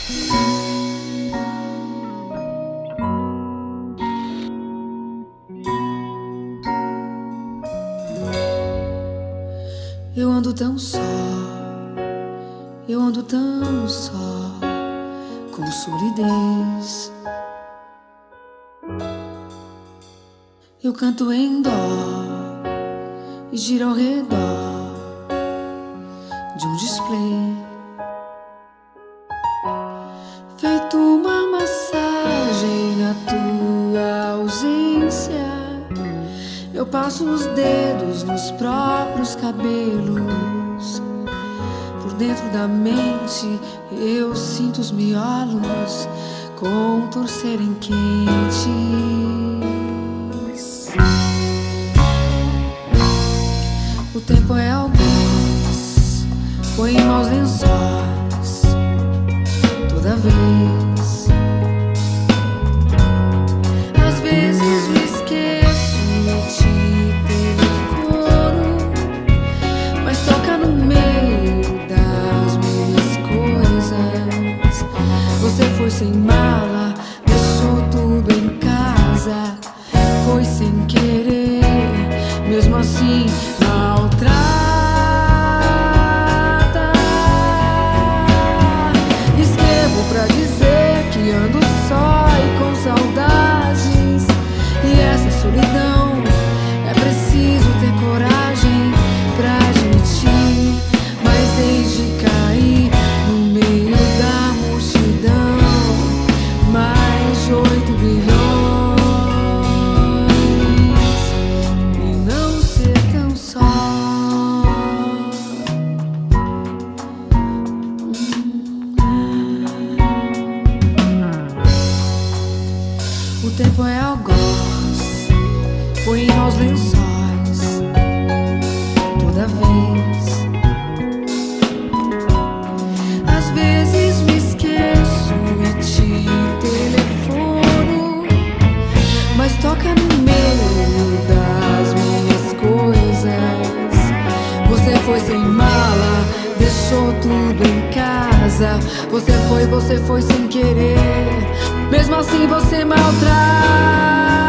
Eu ando tão só, eu ando tão só, com solidez. Eu canto em dó e giro ao redor de um display, feito uma massagem na tua ausência. Eu passo os dedos nos próprios cabelos. Por dentro da mente eu sinto os miolos contorcerem quentes. O tempo é algoz, põe em maus lençóis toda vez. Às vezes me esqueço e te telefono, mas toca no meio das minhas coisas. Você foi sem mala, deixou tudo em casa. Foi sem querer, mesmo assim maltrata. Escrevo pra dizer que ando só e com saudades. E essa solidão é preciso ter coragem pra admitir. Mas eis de cair no meio da multidão, mais de 8 bilhões. O tempo é algoz, põe em maus lençóis toda vez. Às vezes me esqueço e te telefono, mas toca no meio das minhas coisas. Você foi sem mala, deixou tudo em casa. Você foi sem querer, mesmo assim você maltrata.